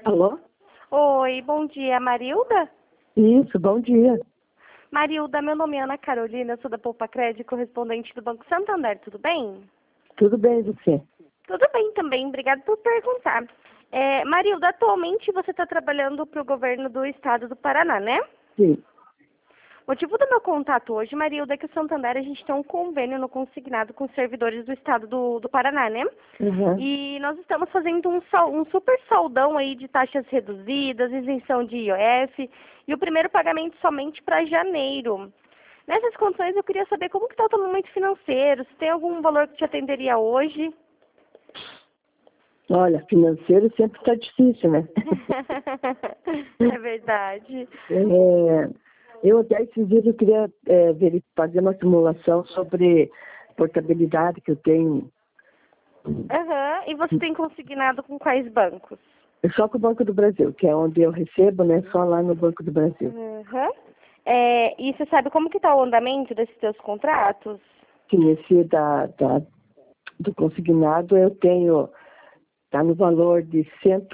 Alô? Oi, bom dia, Marilda? Isso, bom dia. Marilda, meu nome é Ana Carolina, eu sou da Poupa Crédito, correspondente do Banco Santander, tudo bem? Tudo bem, e você? Tudo bem também, obrigada por perguntar. Marilda, atualmente você está trabalhando para o governo do estado do Paraná, né? Sim. O motivo do meu contato hoje, Marilda, é que o Santander, a gente tem um convênio no consignado com os servidores do estado do Paraná, né? Uhum. E nós estamos fazendo um super saldão aí de taxas reduzidas, isenção de IOF e o primeiro pagamento somente para janeiro. Nessas condições, eu queria saber como que está o teu momento financeiro, se tem algum valor que te atenderia hoje. Olha, financeiro sempre está difícil, né? É verdade. Eu até esses dias eu queria fazer uma simulação sobre portabilidade que eu tenho. Aham. E você tem consignado com quais bancos? Só com o Banco do Brasil, que é onde eu recebo, né? Só lá no Banco do Brasil. Aham. E você sabe como que está o andamento desses teus contratos? Sim, esse do consignado eu tenho, está no valor de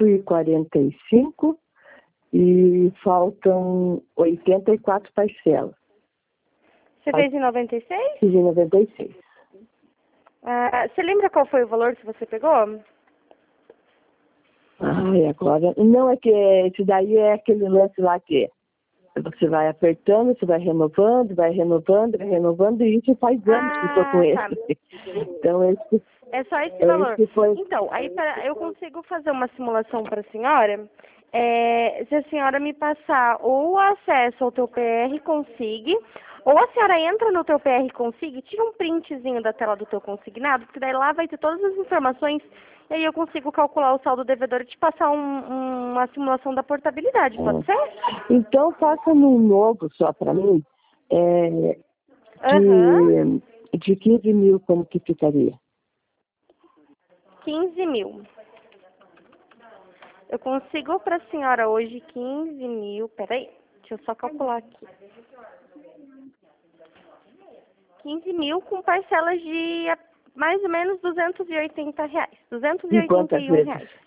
145 e faltam 84 parcelas. Você fez em 96? Fiz em 96. Você lembra qual foi o valor que você pegou? Ai, agora. Não, é que esse daí é aquele lance lá que você vai apertando, você vai renovando, e isso faz anos que estou com Ah, ele. tá. Então, É só esse valor. esse foi. Então, aí eu consigo fazer uma simulação para a senhora. Se a senhora me passar ou o acesso ao teu PR Consig, ou a senhora entra no teu PR Consig, tira um printzinho da tela do teu consignado, porque daí lá vai ter todas as informações, e aí eu consigo calcular o saldo devedor e te passar uma simulação da portabilidade, pode ser? Então, faça num novo só para mim, é, Aham. de 15 mil, como que ficaria? 15 mil. Eu consigo para a senhora hoje 15 mil. Peraí, deixa eu só calcular aqui. 15 mil com parcelas de mais ou menos R$ 280. E quantas 281 vezes? reais.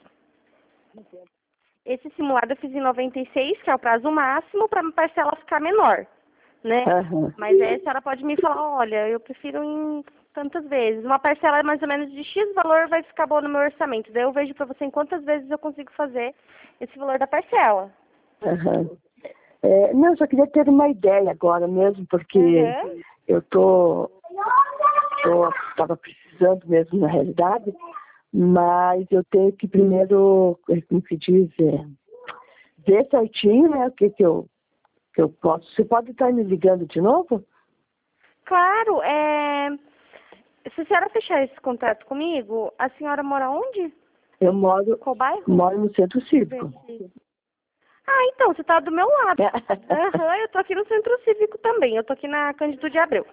Esse simulado eu fiz em 96, que é o prazo máximo, para a parcela ficar menor, né? Aham. Mas aí a senhora pode me falar, olha, eu prefiro em tantas vezes. Uma parcela mais ou menos de X valor vai ficar boa no meu orçamento. Daí eu vejo para você em quantas vezes eu consigo fazer esse valor da parcela. Aham. Não, eu só queria ter uma ideia agora mesmo, porque Uhum. eu estava precisando mesmo na realidade, mas eu tenho que primeiro, como se diz, ver certinho, né, o que eu posso. Você pode estar me ligando de novo? Claro, se a senhora fechar esse contrato comigo, a senhora mora onde? Eu moro, Qual bairro? moro no centro Deixa eu ver cívico. aqui. Ah, então, você tá do meu lado. Aham, eu tô aqui no Centro Cívico também. Eu tô aqui na Cândido de Abreu.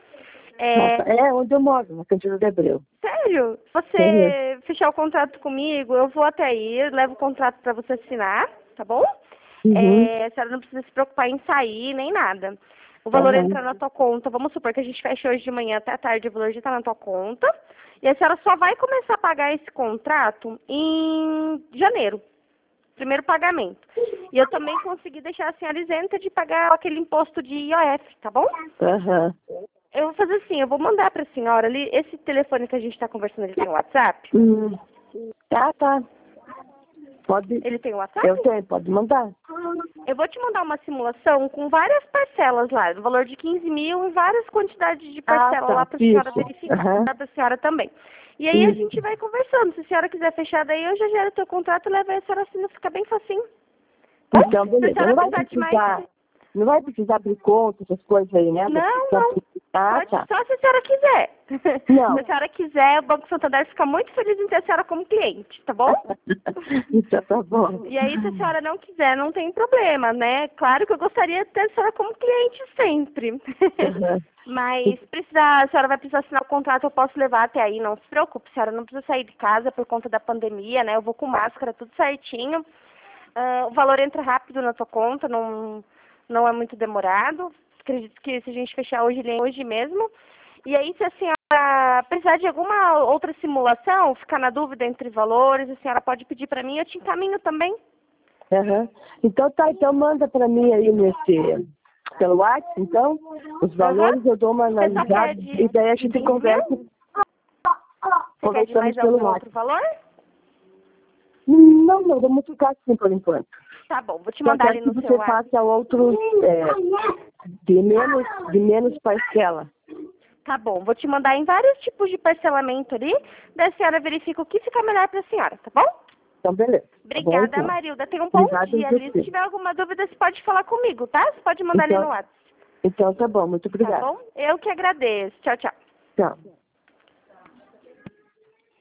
É onde eu moro, na Cantina de Abreu. Sério? Se Uhum. você fechar o contrato comigo, eu vou até aí, eu levo o contrato pra você assinar, tá bom? Uhum. A senhora não precisa se preocupar em sair nem nada. O valor Aham. entra na tua conta, vamos supor que a gente feche hoje de manhã até a tarde, o valor já tá na tua conta. E a senhora só vai começar a pagar esse contrato em janeiro. Primeiro pagamento. E eu também consegui deixar a senhora isenta de pagar aquele imposto de IOF, tá bom? Aham. Eu vou fazer assim, eu vou mandar para a senhora ali, esse telefone que a gente está conversando, ele tem WhatsApp? Tá. Pode. Ele tem WhatsApp? Eu tenho, pode mandar. Eu vou te mandar uma simulação com várias parcelas lá, no valor de 15 mil e várias quantidades de Ah, parcela lá tá. para a senhora Isso. verificar, Aham. tá? Para a senhora também. E aí a Isso. gente vai conversando. Se a senhora quiser fechar daí, eu já gero o teu contrato e levo aí a senhora assina, fica bem facinho. Bom, Então, se a beleza. senhora precisar de mais. Não vai precisar abrir conta, essas coisas aí, né? Não, Só- não. Ah, Pode tá. só se a senhora quiser. Se Não. a senhora quiser, o Banco Santander fica muito feliz em ter a senhora como cliente, tá bom? Então tá bom. E aí, se a senhora não quiser, não tem problema, né? Claro que eu gostaria de ter a senhora como cliente sempre. Aham. Mas precisar, a senhora vai precisar assinar o contrato, eu posso levar até aí, não se preocupe, a senhora não precisa sair de casa por conta da pandemia, né? Eu vou com máscara, tudo certinho. O valor entra rápido na tua conta, não é muito demorado. Acredito que se a gente fechar hoje, ele é hoje mesmo. E aí, se a senhora precisar de alguma outra simulação, ficar na dúvida entre valores, a senhora pode pedir para mim, eu te encaminho também. Aham. Então tá, então manda para mim aí pelo WhatsApp, então, os valores, eu dou uma Você só analisada quer de e daí a gente 15 conversa. mil? Você quer de Conversamos mais algum pelo outro WhatsApp. valor? Não, vamos ficar assim por enquanto. Tá bom, vou te Só mandar ali quero que no seu você WhatsApp. faça outros de menos parcela. Tá bom, vou te mandar em vários tipos de parcelamento ali, daí a senhora verifica o que fica melhor pra senhora, tá bom? Então, beleza. Tá bom, Obrigada, então. Marilda. Tenha um bom Obrigada a dia ali. Se você. tiver alguma dúvida, você pode falar comigo, tá? Você pode mandar ali no WhatsApp. Então tá bom, muito Tá obrigada. bom? Eu que agradeço. Tchau, tchau. Tchau.